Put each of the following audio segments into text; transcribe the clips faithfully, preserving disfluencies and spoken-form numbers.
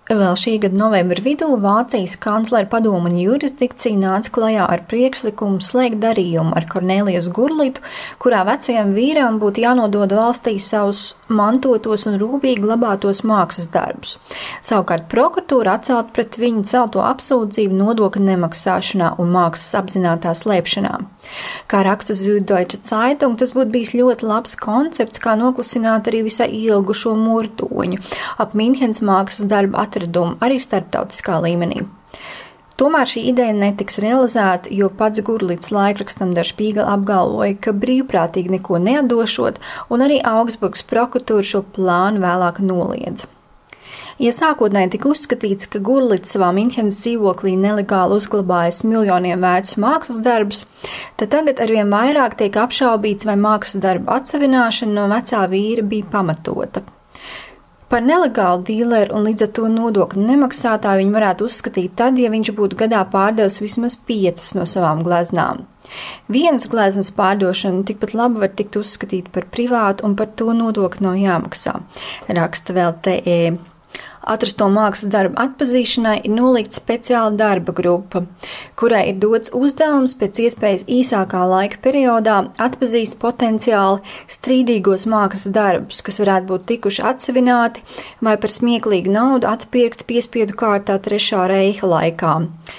Vēl šī gada novembra vidū Vācijas kanclera padome un jurisdikcija nāca klajā ar priekšlikumu slēgt darījumu ar Korneliju Gurlitu, kurā vecajam vīram būtu jānodod valstī savus mantotos un rūpīgi glabātos mākslas darbus. Savukārt prokuratūra atcelt pret viņu celto apsūdzību nodokļu nemaksāšanā un mākslas apzinātā slēpšanā. Kā raksta Süddeutsche Zeitung, tas būtu bijis ļoti labs koncepts, kā noklusināt arī visai ilgušo murtoņu ap Minhenes mākslas darbu atradumu arī starptautiskā līmenī. Tomēr šī ideja netiks realizēta, jo pats Gurlits laikrakstam Der Spiegel apgalvoja, ka brīvprātīgi neko neatdošot, un arī Augsburgas prokuratūra šo plānu vēlāk noliedza. Ja sākotnēji tika uzskatīts, ka Gurlits savā Minhenes dzīvoklī nelegāli uzglabājas miljoniem vērtus mākslas darbus, tad tagad arvien vairāk tiek apšaubīts, vai mākslas darbu atsavināšana no vecā vīra bija pamatota. Par nelegālu dīleru un līdz ar to nodokļu nemaksātāju viņu varētu uzskatīt tad, ja viņš būtu gadā pārdevis vismaz piecas no savām gleznām. Vienas gleznas pārdošana tikpat labi var tikt uzskatīta par privātu un par to nodokļu nav jāmaksā, raksta vēl T E. Atrasto mākslas darbu atpazīšanai ir nolikta speciāla darba grupa, kurai ir dots uzdevums pēc iespējas īsākā laika periodā atpazīst potenciāli strīdīgos mākslas darbus, kas varētu būt tikuši atsavināti vai par smieklīgu naudu atpirkti piespiedu kārtā Trešā reiha laikā.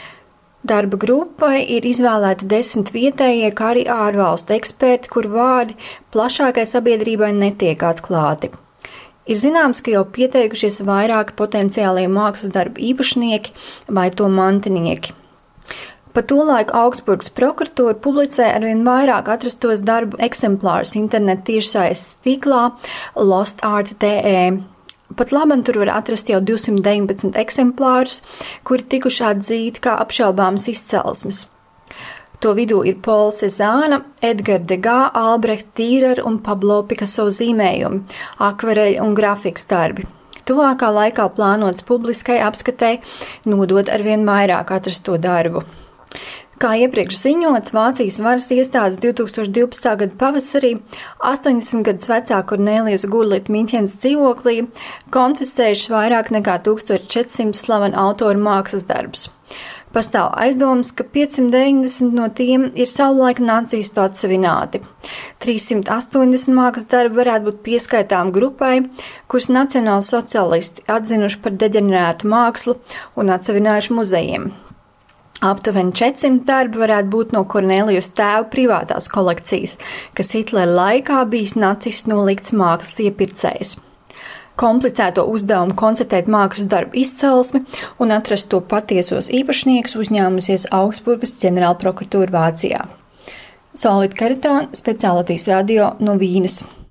Darba grupai ir izvēlēti desmit vietējie, kā arī ārvalstu eksperti, kur vārdi plašākai sabiedrībai netiek atklāti. Ir zināms, ka jau pieteikušies vairāki potenciālie mākslas darbu īpašnieki vai to mantinieki. Pa to laiku Augsburgas prokuratūra publicē arvien vairāk atrastos darbu eksemplārus internetu tiešsaistes tīklā Lost Art punkt D E. Pat labam tur var atrast jau divsimt deviņpadsmit eksemplārus, kuri tikuši atzīti kā apšaubāmas izcelsmes. To vidū ir Paula Cézanne, Edgars Degas, Albrecht Dürer un Pablo Picasso zīmējumi, akvareļu un grafikas darbi. Tuvākā laikā plānots publiskai apskatei nodot arvien vairāk atrasto darbu. Kā iepriekš ziņots, Vācijas varas iestādes divtūkstoš divpadsmitā gada pavasarī astoņdesmit gadus vecā Kornelijas Gurlita Minhenes dzīvoklī konfiscējušas vairāk nekā tūkstoš četrsimt slavenu autoru mākslas darbus. Pastāv aizdomas, ka piecsimt deviņdesmit no tiem ir savulaik nacistu atsavināti. trīssimt astoņdesmit mākslas darbi varētu būt pieskaitām grupai, kuras nacionāli sociālisti atzinuši par deģenerētu mākslu un atsavinājuši muzejiem. Aptuveni četrsimt darbi varētu būt no Kornelijas tēva privātās kolekcijas, kas Hitlera laikā bijis nacistu nolikts mākslas iepircējs. Komplicēto uzdevumu konstatēt mākslas darbu izcelsmi un atrast to patiesos īpašniekus uzņēmusies Augsburgas ģenerālprokuratūra Vācijā. Solvita Karitāne, Speciāla Latvijas radio no Vīnes.